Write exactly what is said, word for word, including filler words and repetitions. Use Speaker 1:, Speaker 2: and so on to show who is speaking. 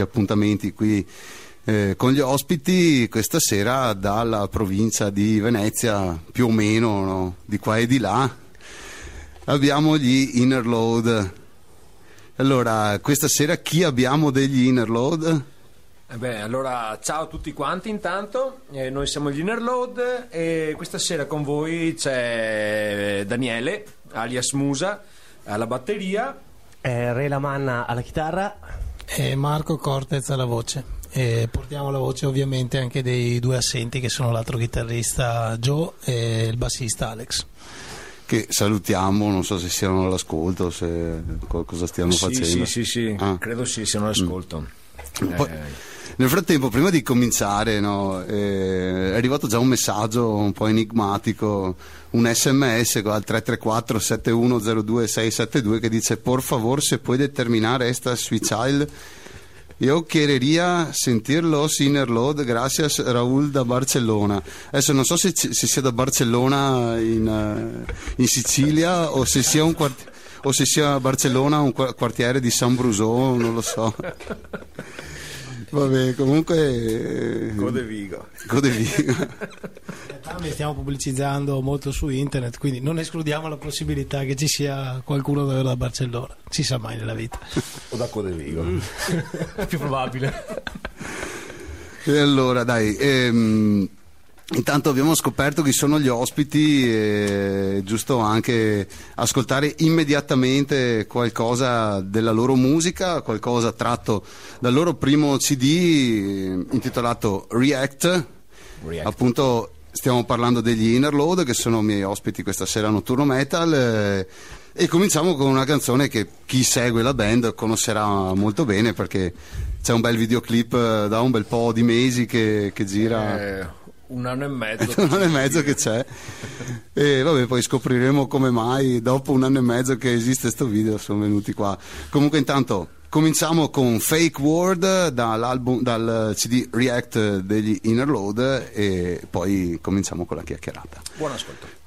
Speaker 1: appuntamenti qui eh, con gli ospiti. Questa sera dalla provincia di Venezia, più o meno, no? Di qua e di là, abbiamo gli Inner Load. Allora, questa sera chi abbiamo degli Inner Load?
Speaker 2: Eh beh, allora ciao a tutti quanti intanto, eh, noi siamo gli Inner Load e questa sera con voi c'è Daniele, alias Musa, alla batteria,
Speaker 3: eh, Re Lamanna alla chitarra
Speaker 4: e Marco Cortez alla voce. E portiamo la voce ovviamente anche dei due assenti che sono l'altro chitarrista Joe e il bassista Alex,
Speaker 1: che salutiamo, non so se siano all'ascolto, se cosa stiamo
Speaker 2: sì,
Speaker 1: facendo.
Speaker 2: Sì, sì, sì,
Speaker 1: ah.
Speaker 2: credo sì, siano all'ascolto.
Speaker 1: Mm. Poi, eh. Nel frattempo, prima di cominciare, no, eh, è arrivato già un messaggio un po' enigmatico, un sms al tre tre quattro sette uno zero due sei sette due che dice: por favor, se puoi determinare esta sui child, io querería sentir los Inner Load, gracias Raúl da Barcellona. Adesso non so se, se sia da Barcellona in, in Sicilia o se sia un quart- o se sia Barcellona un quartiere di San Brusò, non lo so. Vabbè, comunque
Speaker 2: Codevigo.
Speaker 1: Codevigo.
Speaker 4: In realtà mi stiamo pubblicizzando molto su internet, quindi non escludiamo la possibilità che ci sia qualcuno davvero da Barcellona, si sa mai nella vita.
Speaker 2: O da Codevigo.
Speaker 3: più probabile.
Speaker 1: E allora dai, ehm, intanto abbiamo scoperto chi sono gli ospiti, è giusto anche ascoltare immediatamente qualcosa della loro musica, qualcosa tratto dal loro primo C D intitolato React. React. Appunto stiamo parlando degli Inner Load, che sono i miei ospiti questa sera a Notturno Metal, eh, e cominciamo con una canzone che chi segue la band conoscerà molto bene, perché c'è un bel videoclip da un bel po' di mesi che, che gira.
Speaker 2: Eh. Un anno e mezzo.
Speaker 1: un anno e mezzo che c'è. E vabbè, poi scopriremo come mai dopo un anno e mezzo che esiste sto video sono venuti qua. Comunque intanto cominciamo con Fake World dall'album, dal C D React degli Inner Load, e poi cominciamo con la chiacchierata.
Speaker 2: Buon ascolto.